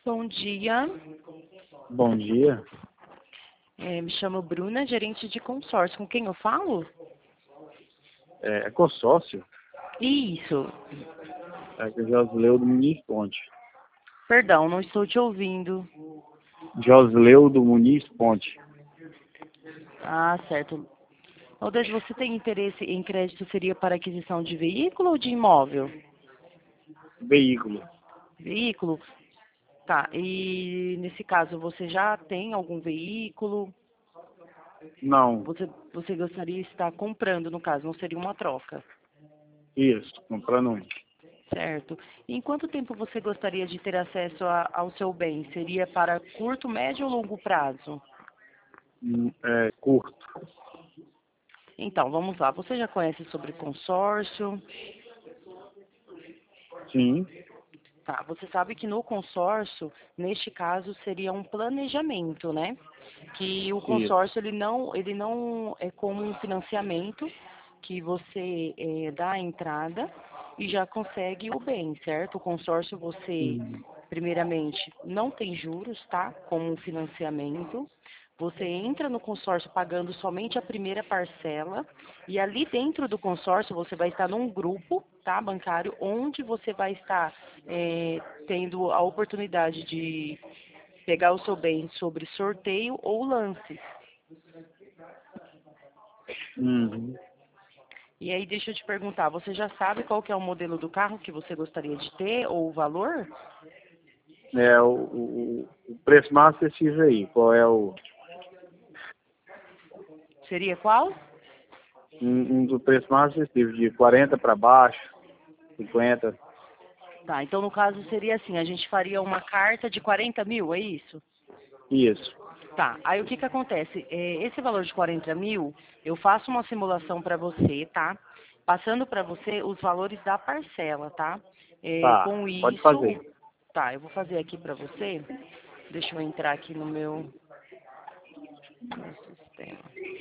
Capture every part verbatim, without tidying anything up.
Bom dia, Bom dia. é, me chamo Bruna, gerente de consórcio. Com quem eu falo? É, é consórcio? Isso. É que Josleu do Muniz Ponte. Perdão, não estou te ouvindo. Josleu do Muniz Ponte. Ah, certo. Aldeide, você tem interesse em crédito, seria para aquisição de veículo ou de imóvel? Veículo. Veículo? Tá, e nesse caso você já tem algum veículo? Não. Você, você gostaria de estar comprando, no caso, não seria uma troca, Isso. Comprando um. certo? Em quanto tempo você gostaria de ter acesso a- ao seu bem? Seria para curto, médio ou longo prazo? Hum, É curto. Então, vamos lá. Você já conhece sobre consórcio? Sim. Tá, você sabe que no consórcio, neste caso, seria um planejamento, né? Que o Isso. consórcio, ele não, ele não é como um financiamento que você eh, dá a entrada e já consegue o bem, certo? O consórcio, você, Hum. primeiramente, não tem juros, tá? Como um financiamento. Você entra no consórcio pagando somente a primeira parcela e ali dentro do consórcio você vai estar num grupo, tá, bancário, onde você vai estar eh, tendo a oportunidade de pegar o seu bem sobre sorteio ou lance. Uhum. E aí, deixa eu te perguntar, você já sabe qual que é o modelo do carro que você gostaria de ter ou o valor? É o, o, o preço mais acessível aí. Qual é o... Seria qual? Um, um dos preços mais acessíveis, de quarenta para baixo, cinquenta. Tá, então no caso seria assim, a gente faria uma carta de quarenta mil, é isso? Isso. Tá, aí o que que acontece? É, esse valor de quarenta mil, eu faço uma simulação para você, tá? Passando para você os valores da parcela, tá? É, Tá. com Pode isso, fazer. tá, eu vou fazer aqui para você. Deixa eu entrar aqui no meu, no sistema.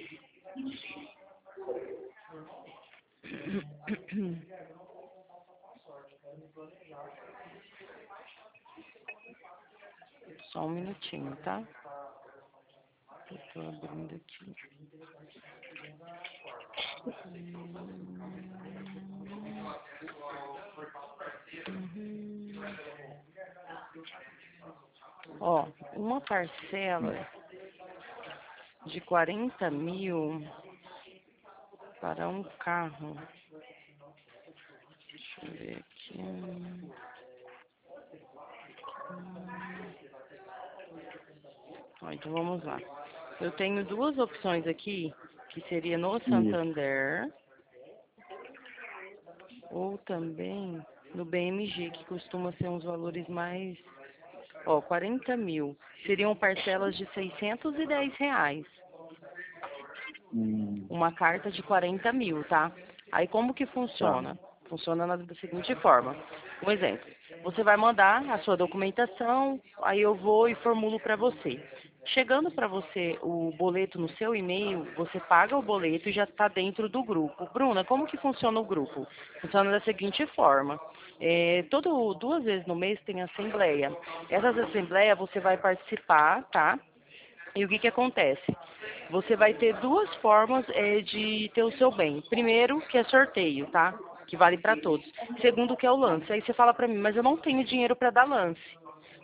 Só um minutinho, tá? Eu tô abrindo aqui. Uhum. Ó, uma parcela de quarenta mil para um carro. Deixa eu ver aqui. Hum, ó, então vamos lá. Eu tenho duas opções aqui, que seria no Isso. Santander ou também no B M G, que costuma ser uns valores mais. Ó, quarenta mil. Seriam parcelas de seiscentos e dez reais. Hum. Uma carta de quarenta mil, tá? Aí como que Tá. funciona? Funciona na- da seguinte forma. Um exemplo. Você vai mandar a sua documentação, aí eu vou e formulo para você. Chegando para você o boleto no seu e-mail, você paga o boleto e já está dentro do grupo. Bruna, como que funciona o grupo? Funciona da seguinte forma. É, todo, duas vezes no mês tem assembleia. Essas assembleias você vai participar, tá? E o que que acontece? Você vai ter duas formas eh, de ter o seu bem. Primeiro, que é sorteio, tá? Que vale para todos. Segundo, que é o lance. Aí você fala para mim, mas eu não tenho dinheiro para dar lance.